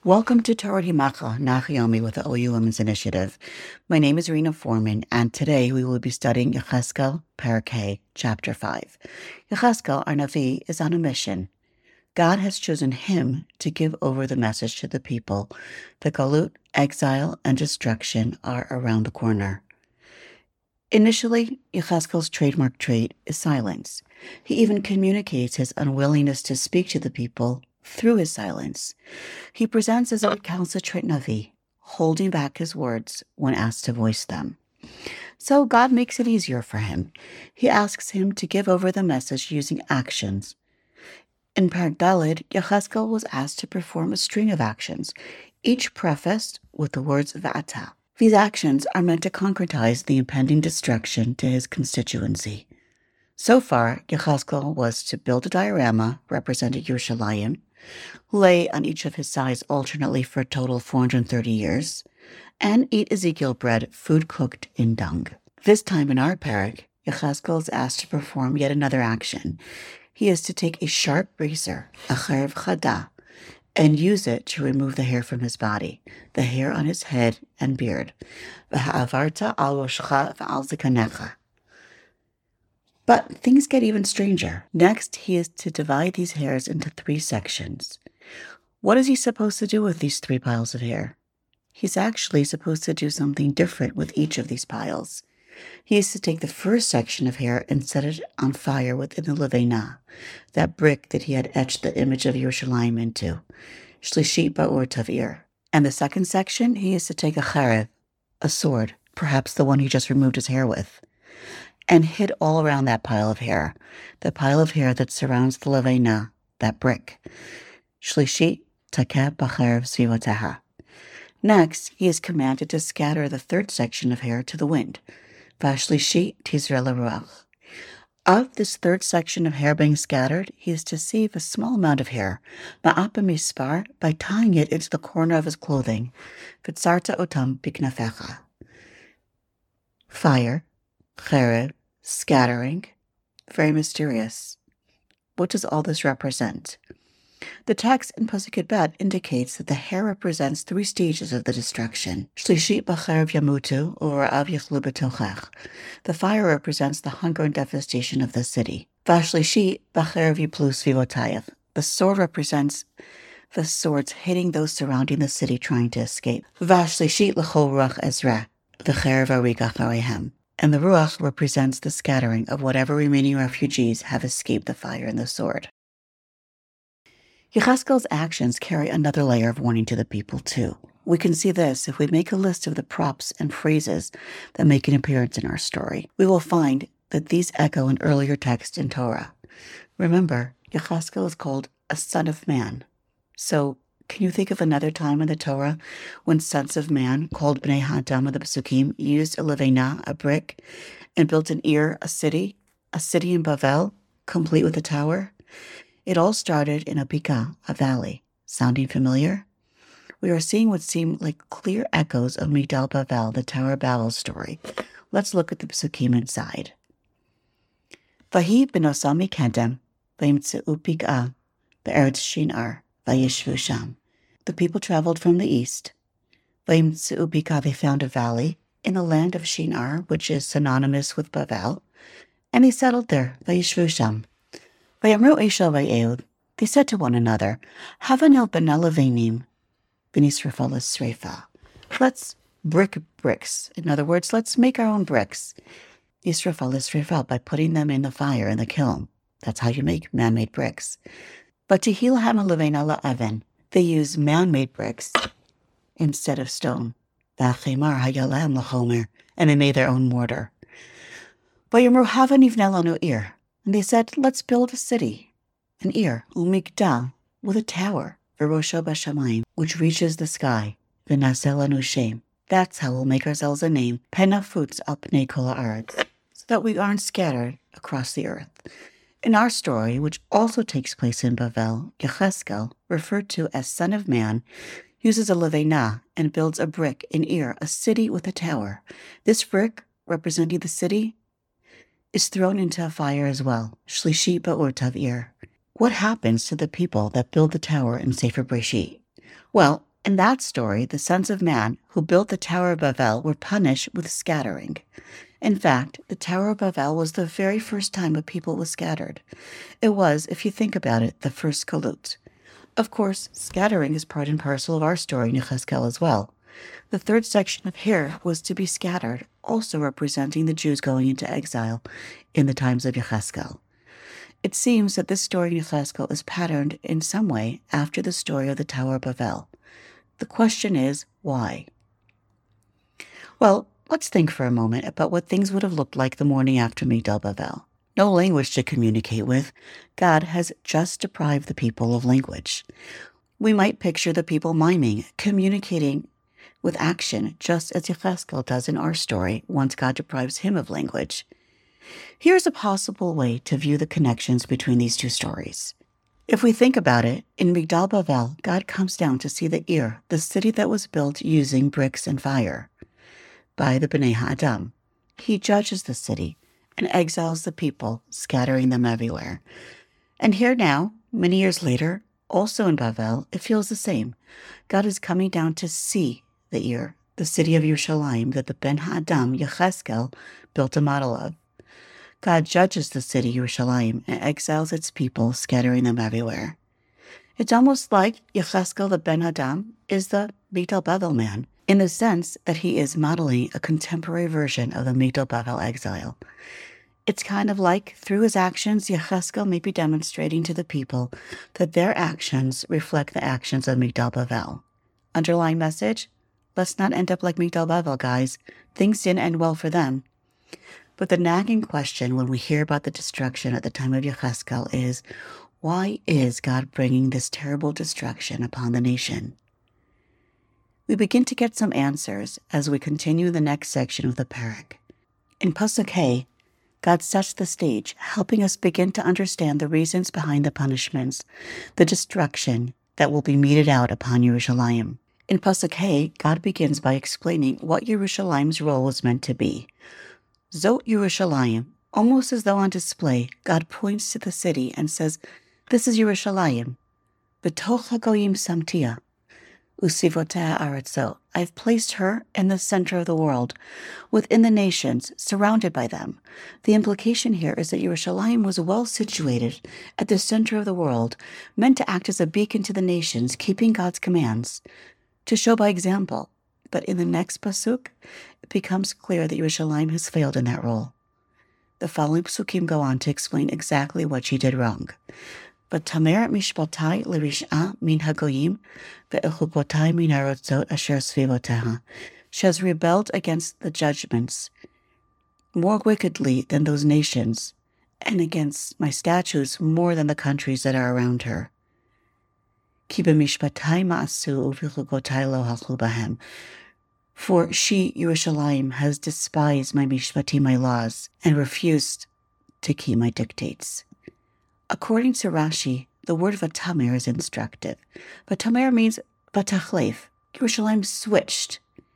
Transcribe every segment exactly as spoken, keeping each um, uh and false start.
Welcome to Torah Himacha, Nachayomi with the O U Women's Initiative. My name is Rena Foreman, and today we will be studying Yechezkel, Parakeh, Chapter five. Yechezkel, our Navi, is on a mission. God has chosen him to give over the message to the people. The galut, exile, and destruction are around the corner. Initially, Yechezkel's trademark trait is silence. He even communicates his unwillingness to speak to the people through his silence. He presents as a recalcitrant Navi, holding back his words when asked to voice them. So God makes it easier for him. He asks him to give over the message using actions. In Parak Daled, Yechezkel was asked to perform a string of actions, each prefaced with the words Va'ata. These actions are meant to concretize the impending destruction to his constituency. So far, Yechezkel was to build a diorama representing Yerushalayim, lay on each of his sides alternately for a total of four hundred thirty years, and eat Ezekiel bread, food cooked in dung. This time in our parak, Yechezkel is asked to perform yet another action. He is to take a sharp razor, a cherev chada, and use it to remove the hair from his body, the hair on his head and beard. V'ha'avarta al roshcha v'al zikanecha. But things get even stranger. Next, he is to divide these hairs into three sections. What is he supposed to do with these three piles of hair? He's actually supposed to do something different with each of these piles. He is to take the first section of hair and set it on fire within the Levenah, that brick that he had etched the image of Yerushalayim into, Shlishit Ba'or Tavir. And the second section, he is to take a cherev, a sword, perhaps the one he just removed his hair with, and hit all around that pile of hair, the pile of hair that surrounds the Levenah, that brick. Shlishit Takeh B'cherev Svivoteha. Next, he is commanded to scatter the third section of hair to the wind. V'shlishit Tizreh L'ruach. Of this third section of hair being scattered, he is to save a small amount of hair, ma'apa mispar, by tying it into the corner of his clothing. V'tzarta otam biknafecha. Fire, cherev, scattering, very mysterious. What does all this represent? The text in Pasuk Bet indicates that the hair represents three stages of the destruction. Shlishit b'cherev yamutu, or ra'av yechlu b'tochech. The fire represents the hunger and devastation of the city. V'shlishit b'cherev yiplu svivotayev. The sword represents the swords hitting those surrounding the city trying to escape. V'shlishit l'chol ruach ezra, v'cherev arig achareihem. And the ruach represents the scattering of whatever remaining refugees have escaped the fire and the sword. Yechezkel's actions carry another layer of warning to the people, too. We can see this if we make a list of the props and phrases that make an appearance in our story. We will find that these echo an earlier text in Torah. Remember, Yechezkel is called a son of man. So, can you think of another time in the Torah when sons of man, called Bnei Hadam of the Pesukim, used a levenah, a brick, and built an Ir, a city, a city in Bavel, complete with a tower? It all started in a bika, a valley. Sounding familiar? We are seeing what seem like clear echoes of Migdal Bavel, the Tower of Babel story. Let's look at the Pesukim inside. Vahi b'nosam mikedem, v'yimtzeu bika, be'eretz Shinar, v'yishvu sham. The people traveled from the east. V'yimtzeu bika, they found a valley in the land of Shinar, which is synonymous with Bavel, and they settled there, v'yishvu sham. They said to one another, Havanil benalavenim, benisrafalas srefa. Let's brick bricks. In other words, let's make our own bricks. Israfalas srefa, by putting them in the fire in the kiln. That's how you make man-made bricks. But to hilham levena la'aven, they use man-made bricks instead of stone. V'achemar hayalam lachomer, and they made their own mortar. Vayamru havanivne lanu ir. And they said, let's build a city, an Ir, umigdal, with a tower, v'rosho b'shamayim, which reaches the sky, v'naseh lanu shem. That's how we'll make ourselves a name, penafutz al pnei kol haaretz, so that we aren't scattered across the earth. In our story, which also takes place in Bavel, Yechezkel, referred to as son of man, uses a levenah and builds a brick in Ir, a city with a tower. This brick, representing the city, is thrown into a fire as well. Shlishit ba'or tavir. What happens to the people that build the tower in Sefer Breshit? Well, In that story, the sons of man who built the Tower of Babel were punished with scattering. In fact, the Tower of Babel was the very first time a people was scattered. It was, if you think about it, the first galut. Of course, scattering is part and parcel of our story in Yechezkel as well. The third section of here was to be scattered, also representing the Jews going into exile in the times of Yechezkel. It seems that this story in Yechezkel is patterned in some way after the story of the Tower of Babel. The question is, why? Well, let's think for a moment about what things would have looked like the morning after Migdal Bavel. No language to communicate with. God has just deprived the people of language. We might picture the people miming, communicating with action, just as Yechezkel does in our story once God deprives him of language. Here's a possible way to view the connections between these two stories. If we think about it, in Migdal Bavel, God comes down to see the Ir, the city that was built using bricks and fire, by the Bnei Ha'adam. He judges the city and exiles the people, scattering them everywhere. And here now, many years later, also in Bavel, it feels the same. God is coming down to see the Ir, the city of Yerushalayim that the Ben Ha'adam, Yechezkel, built a model of. God judges the city Yerushalayim and exiles its people, scattering them everywhere. It's almost like Yechezkel the Ben Adam is the Migdal Bavel man, in the sense that he is modeling a contemporary version of the Migdal Bavel exile. It's kind of like, through his actions, Yechezkel may be demonstrating to the people that their actions reflect the actions of Migdal Bavel. Underlying message? Let's not end up like Migdal Bavel, guys. Things didn't end well for them. But the nagging question when we hear about the destruction at the time of Yechezkel is, why is God bringing this terrible destruction upon the nation? We begin to get some answers as we continue the next section of the parak. In Pasuk Hey, God sets the stage, helping us begin to understand the reasons behind the punishments, the destruction that will be meted out upon Yerushalayim. In Pasuk Hey, God begins by explaining what Yerushalayim's role was meant to be. Zot Yerushalayim, almost as though on display, God points to the city and says, "This is Yerushalayim. B'toch hagoyim samtia, usivotea aratzot. I've placed her in the center of the world, within the nations, surrounded by them." The implication here is that Yerushalayim was well situated at the center of the world, meant to act as a beacon to the nations, keeping God's commands, to show by example. But in the next pasuk, it becomes clear that Yerushalayim has failed in that role. The following pasukim go on to explain exactly what she did wrong. But tamer mishpatai l'rish'a min hagoyim ve'echukotai min harotzot asher svivoteha. She has rebelled against the judgments more wickedly than those nations, and against my statutes more than the countries that are around her. Ki b'mishpatai ma'asu u'v'chukotai lo halchu bahem. For she, Yerushalayim, has despised my mishpati, my laws, and refused to keep my dictates. According to Rashi, the word vatamer is instructive. Vatamer means vatachleif. Yerushalayim switched.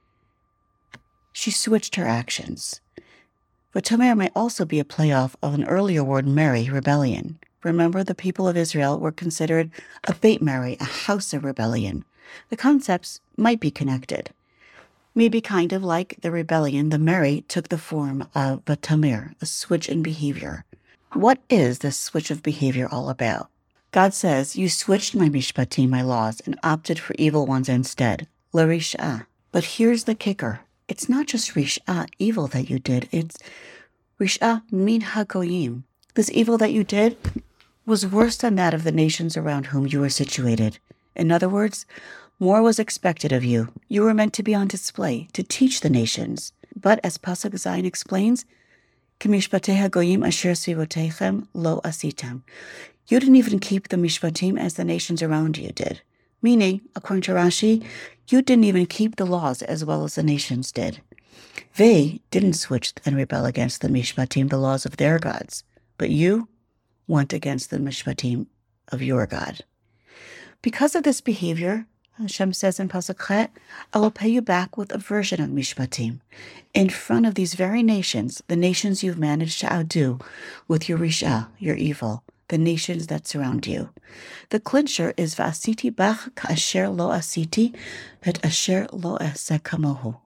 She switched her actions. Vatamer may also be a playoff of an earlier word, Mary, rebellion. Remember, the people of Israel were considered a Beit Mary, a house of rebellion. The concepts might be connected. Maybe kind of like the rebellion, the Mary took the form of vatamer, a switch in behavior. What is this switch of behavior all about? God says, you switched my mishpatim, my laws, and opted for evil ones instead. L'rish'ah. But here's the kicker. It's not just rish'ah, evil that you did. It's rish'ah min hagoyim. This evil that you did was worse than that of the nations around whom you were situated. In other words, more was expected of you. You were meant to be on display, to teach the nations. But as Pasuk Zayin explains, K'mishpatei hagoyim asher sivotechem lo asitem. You didn't even keep the mishpatim as the nations around you did. Meaning, according to Rashi, you didn't even keep the laws as well as the nations did. They didn't switch and rebel against the mishpatim, the laws of their gods. But you went against the mishpatim of your God. Because of this behavior, Hashem says in Pasuk Chet, I will pay you back with a version of mishpatim. In front of these very nations, the nations you've managed to outdo with your rishah, your evil, the nations that surround you. The clincher is V'asiti bach ka'asher lo asiti vet asher lo ese kamohu.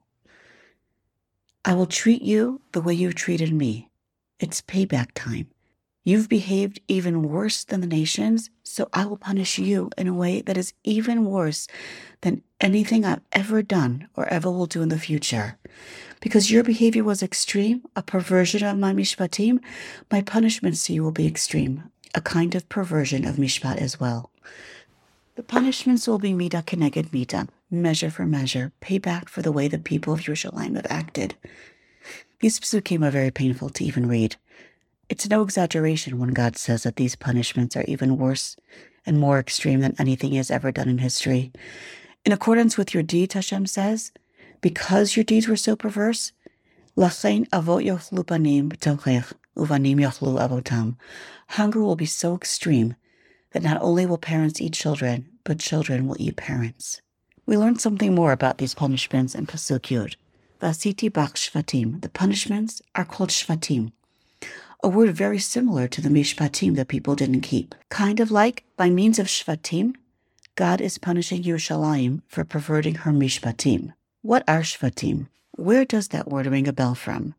I will treat you the way you've treated me. It's payback time. You've behaved even worse than the nations, so I will punish you in a way that is even worse than anything I've ever done or ever will do in the future. Because your behavior was extreme, a perversion of my mishpatim, my punishments to you will be extreme, a kind of perversion of mishpat as well. The punishments will be midah keneged midah, measure for measure, payback for the way the people of Yerushalayim have acted. These psukim are very painful to even read. It's no exaggeration when God says that these punishments are even worse and more extreme than anything he has ever done in history. In accordance with your deeds, Hashem says, because your deeds were so perverse, lachein avot yochlu banim b'tochech uvanim yochlu avotam. Hunger will be so extreme that not only will parents eat children, but children will eat parents. We learned something more about these punishments in Pasuk Yud. V'asiti bach shvatim. The punishments are called shvatim, a word very similar to the mishpatim that people didn't keep. Kind of like, by means of shvatim, God is punishing Yerushalayim for perverting her mishpatim. What are shvatim? Where does that word ring a bell from?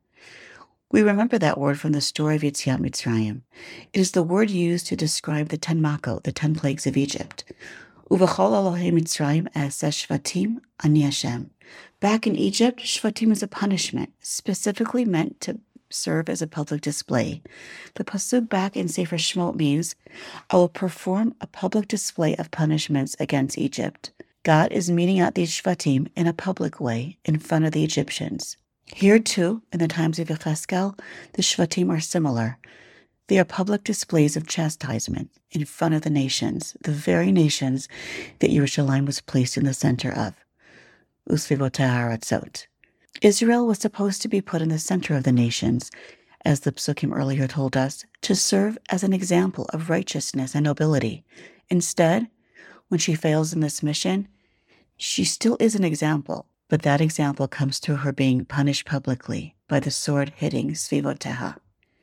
We remember that word from the story of Yetziat Mitzrayim. It is the word used to describe the ten makot, the ten plagues of Egypt. Uvachol Elohei Mitzrayim eseh shvatim ani Hashem. Back in Egypt, shvatim is a punishment, specifically meant to serve as a public display. The pasuk back in Sefer Shemot means, I will perform a public display of punishments against Egypt. God is meting out these shvatim in a public way in front of the Egyptians. Here too, in the times of Yecheskel, the shvatim are similar. They are public displays of chastisement in front of the nations, the very nations that Yerushalayim was placed in the center of. Usvivotei ha'aratzot. Israel was supposed to be put in the center of the nations, as the psukim earlier told us, to serve as an example of righteousness and nobility. Instead, when she fails in this mission, she still is an example, but that example comes through her being punished publicly by the sword hitting Svivoteha.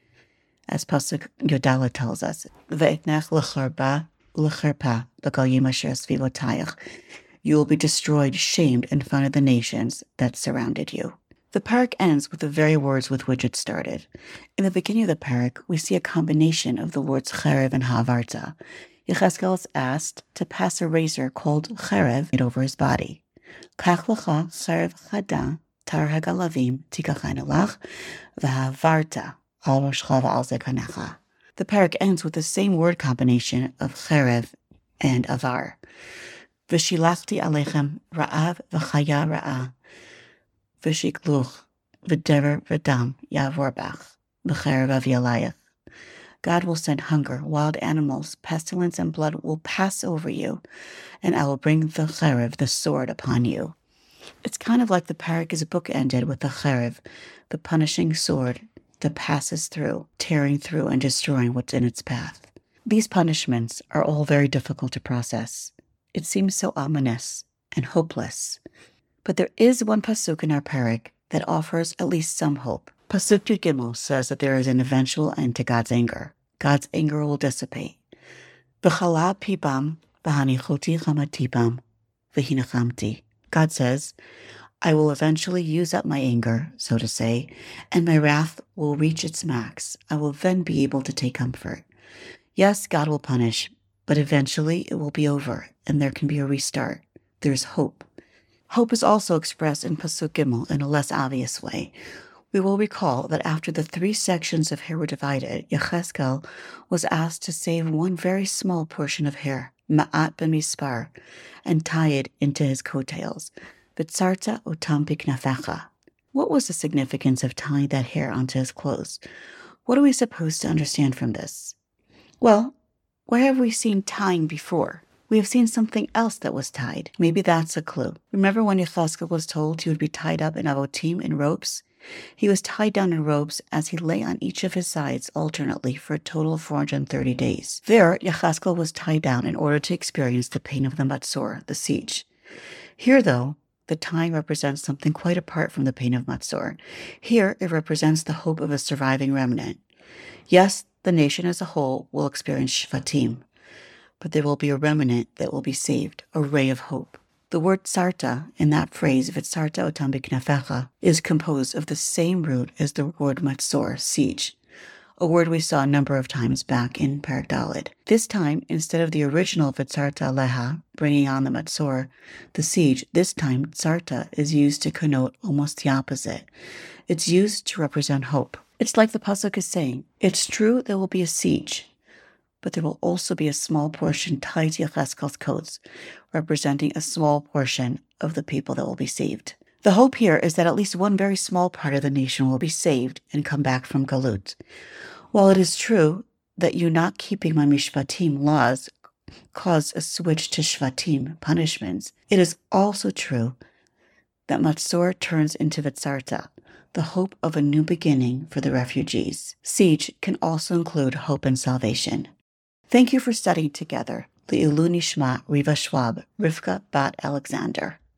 As Pasuk Yodala tells us, Ve'etnech l'charba u'lecherpa b'goyim asher svivotayach. You will be destroyed, shamed in front of the nations that surrounded you. The parak ends with the very words with which it started. In the beginning of the parak, we see a combination of the words cherev and havarta. Yecheskel is asked to pass a razor called cherev over his body. Kach lecha cherev chada tar hagalavim tikachanu lach v'havarta al roshcha v'al zekanecha. The parak ends with the same word combination of cherev and avar. V'shilachti alechem ra'av v'chaya ra'ah v'shikluch v'dever v'dam yavor bach v'cherev avyalayach. God will send hunger, wild animals, pestilence, and blood will pass over you, and I will bring the cherev, the sword, upon you. It's kind of like the parak is bookended with the cherev, the punishing sword that passes through, tearing through, and destroying what's in its path. These punishments are all very difficult to process. It seems so ominous and hopeless. But there is one pasuk in our parak that offers at least some hope. Pasuk Yud Gimel says that there is an eventual end to God's anger. God's anger will dissipate. V'chala pibam v'hanichoti chamatibam v'hinachamti. God says, I will eventually use up my anger, so to say, and my wrath will reach its max. I will then be able to take comfort. Yes, God will punish, but eventually it will be over, and there can be a restart. There's hope. Hope is also expressed in Pasuk Gimel in a less obvious way. We will recall that after the three sections of hair were divided, Yecheskel was asked to save one very small portion of hair, ma'at b'mispar, and tie it into his coattails. V'tzarta otam piknafecha. What was the significance of tying that hair onto his clothes? What are we supposed to understand from this? Well, where have we seen tying before? We have seen something else that was tied. Maybe that's a clue. Remember when Yecheskel was told he would be tied up in avotim, in ropes? He was tied down in ropes as he lay on each of his sides alternately for a total of four hundred thirty days. There, Yecheskel was tied down in order to experience the pain of the Matzor, the siege. Here, though, the tying represents something quite apart from the pain of Matzor. Here, it represents the hope of a surviving remnant. Yes, the nation as a whole will experience Shvatim, but there will be a remnant that will be saved, a ray of hope. The word sarta in that phrase, V'tzarta otam b'knafecha, is composed of the same root as the word matzor, siege, a word we saw a number of times back in Perek Daled. This time, instead of the original V'tzarta aleha, bringing on the matzor, the siege, this time tzarta is used to connote almost the opposite. It's used to represent hope. It's like the pasuk is saying, it's true there will be a siege, but there will also be a small portion tied to Yechezkel's coats, representing a small portion of the people that will be saved. The hope here is that at least one very small part of the nation will be saved and come back from Galut. While it is true that you not keeping my Mishpatim laws caused a switch to Shvatim punishments, it is also true that Matzor turns into V'tzarta, the hope of a new beginning for the refugees. Siege can also include hope and salvation. Thank you for studying together. Le'ilu Nishma Riva Schwab, Rivka Bat Alexander.